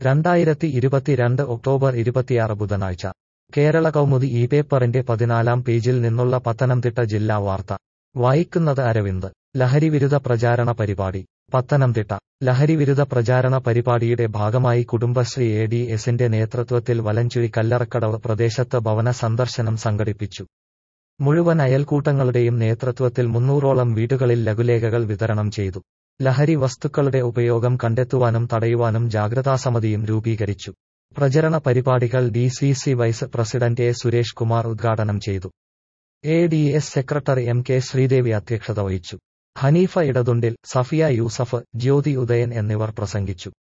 2022 October 26 ബുധനാഴ്ച കേരള കൗമുദി ഈ പേപ്പറിന്റെ 14-ാം പേജിൽ നിന്നുള്ള പത്തനംതിട്ട ജില്ലാ വാർത്ത വായിക്കുന്നത് അരവിന്ദ്. ലഹരിവിരുദ്ധ പ്രചാരണ പരിപാടി പത്തനംതിട്ട. ലഹരിവിരുദ്ധ പ്രചാരണ പരിപാടിയുടെ ഭാഗമായി കുടുംബശ്രീ ADS-ന്റെ നേതൃത്വത്തിൽ വലഞ്ചുഴി കല്ലറക്കടവ് പ്രദേശത്ത് ഭവന സന്ദർശനം സംഘടിപ്പിച്ചു. മുഴുവൻ അയൽക്കൂട്ടങ്ങളുടെയും നേതൃത്വത്തിൽ 300ഓളം വീടുകളിൽ ലഘുലേഖകൾ വിതരണം ചെയ്തു. ലഹരി വസ്തുക്കളുടെ ഉപയോഗം കണ്ടെത്തുവാനും തടയുവാനും ജാഗ്രതാസമിതിയും രൂപീകരിച്ചു. പ്രചരണ പരിപാടികൾ DCC vice president A. Suresh Kumar ഉദ്ഘാടനം ചെയ്തു. ADS സെക്രട്ടറി MK ശ്രീദേവി അധ്യക്ഷത വഹിച്ചു. ഹനീഫ ഇടതുണ്ടിൽ, സഫിയ യൂസഫ്, ജ്യോതി ഉദയൻ എന്നിവർ പ്രസംഗിച്ചു.